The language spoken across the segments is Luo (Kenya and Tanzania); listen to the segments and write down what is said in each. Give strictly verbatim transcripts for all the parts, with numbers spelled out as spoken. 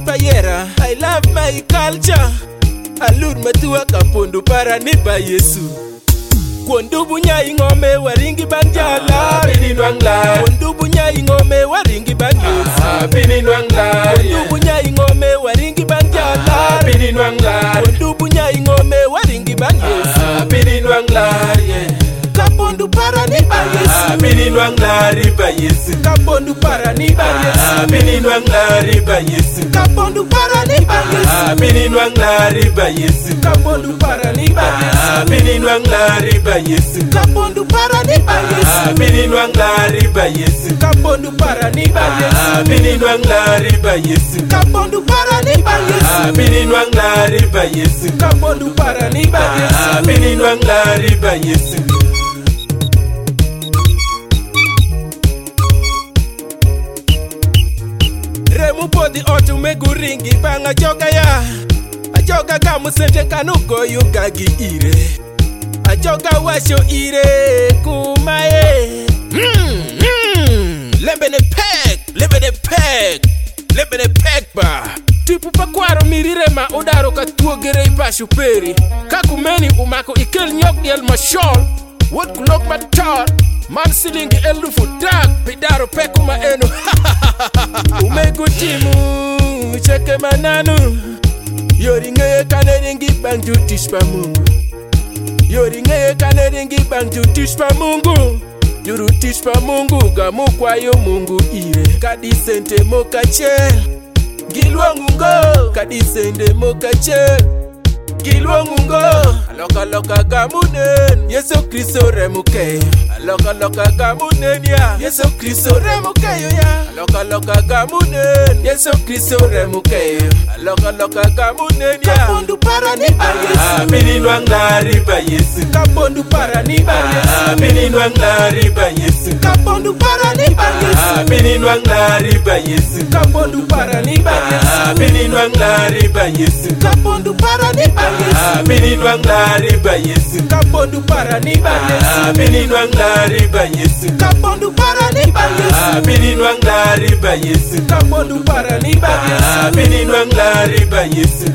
payera. I love my culture. Alud matua kapondu para nipa Yesu. Kondubu nya ingome waringi banjala. Bini nwangla. Kondubu nya ingome waringi banjala. Bini nwangla. Kondubu nya ingome waringi banjala. Bini nwangla. Kondubu nya ingome waringi banjala. Bini nwangla. Kapondu para nipa Yesu. Bini nwangla riba Yesu. Kapondu para nipa Yesu. Bini nwangla riba Yesu. Kapondu para nipa Yesu. Bini nwangla riba Yesu. Kapondu para nipa Yesu. Bini nwangla riba Yesu. Kapondu para nipa Yesu. Bini nwangla riba Yesu. Kapondu para nipa Yesu. Bini nwangla riba Yesu. Kapondu para nipa Yesu. Bini nwangla riba Yesu. Kapondu para nipa Yesu. Bini nwangla riba Yesu. Remu podi otu megu ringi banga joga ya. Ajoga kamu sente kanuko yugagi ire. Ajoga washo ire kumae. Hmm, hmm. Lembene peg, lembene peg, lembene peg ba. Tipu pakwaro mirire ma odaro katuo gerei pa shuperi. Kakumeni umako ikel nyok diel mashol. Wot kulok matar. Man silingi elufu dag pidaro peku ma eno. Umegu timu cheke mananu. Yori ngeye kaneringi bang jutis pa mungu. Yori ngeye kaneringi bang jutis pa mungu. Yuru tis pa mungu gamu kwa yo mungu ire. Kadi sente mokache Gilwangu ngo Kadi sente mokache Gilwangu ngo Aloka loka gamunen Yesu Kristo remuke Aloka loka gamunen ya Yesu Kristo remuke yo ya Aloka loka gamunen Yesu Kristo remuke Aloka loka gamunen ya Kapondu para nipa Yesu. Bini nwangla riba Yesu. Kapondu para nipa Yesu. Bini nwangla riba Yesu. Kapondu para nipa Yesu. Bini nwangla riba Yesu. Kapondu para nipa Yesu. Bini nwangla riba Yesu. Kapondu para nipa Yesu. Bini nwangla riba Yesu. Kapondu para nipa Yesu. Bini nwangla riba Yesu. Kapondu para nipa Yesu. Bini nwangla riba Yesu. Kapondu para nipa Yesu. Bini nwangla riba Yesu.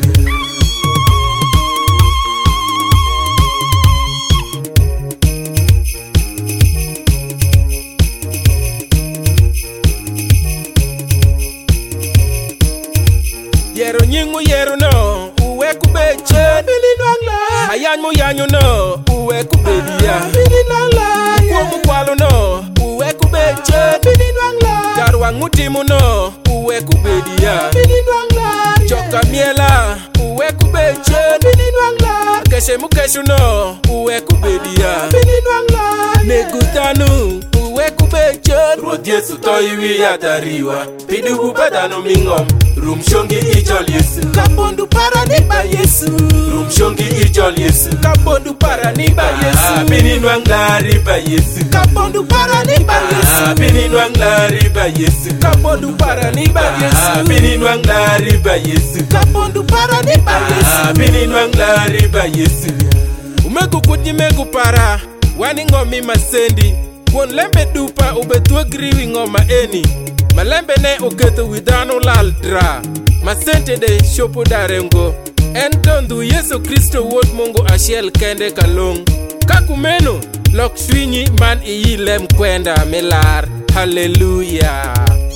Yero nyingu yero no uwe kubeche Bini nwangla. Ayanyu yanyu no uwe kubedia Bini nwangla. Kuomu kwalo no uwe kubeche Bini nwangla. Jarwa ngutimu no uwe kubedia Bini nwangla. Joka miela uwe kubeche Bini nwangla. Keshe mukeshu no uwe kubedia Bini nwangla. Negutanu uwe kubeche Ruoth Yesu to iwi yatariwa. Pidugu padano mingom. Rumshongi ijol Yesu. Kapondu para nipa Yesu. Rumshongi ijol Yesu. Kapondu para nipa Yesu. Bini nwangla riba Yesu. Kapondu para nipa Yesu. Bini nwangla riba Yesu. Kapondu para nipa Yesu. Bini nwangla riba Yesu. Kapondu para nipa Yesu. Bini nwangla riba Yesu. Umegu kuti megu para wani ngomi masendi. Won lembe dupa ubetua griwi ngoma eni. Malembe ne uketo widano laldra. Masente de shopo darengo. Entondu Yesu Kristo wot mungu ashiel kende kalong. Kakumeno lok swinyi man iyilem kwenda melar. Hallelujah.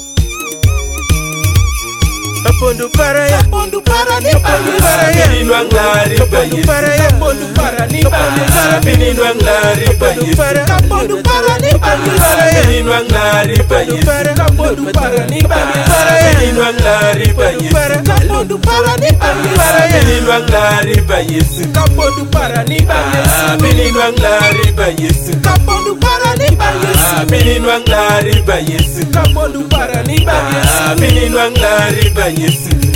Kapondu para ya. Kapondu para nipa Yesu. Bini nwangla riba Yesu. Kapondu para nipa Yesu. Bini nwangla riba Yesu. Kapondu para nipa Yesu. Bini nwangla riba Yesu. Kapondu para nipa Yesu. Bini nwangla riba Yesu. Kapondu para nipa Yesu. Bini nwangla riba Yesu. Kapondu para nipa Yesu. Bini nwangla riba Yesu. Kapondu para nipa Yesu. Bini nwangla riba Yesu. Kapondu para nipa Yesu. Bini nwangla riba Yesu.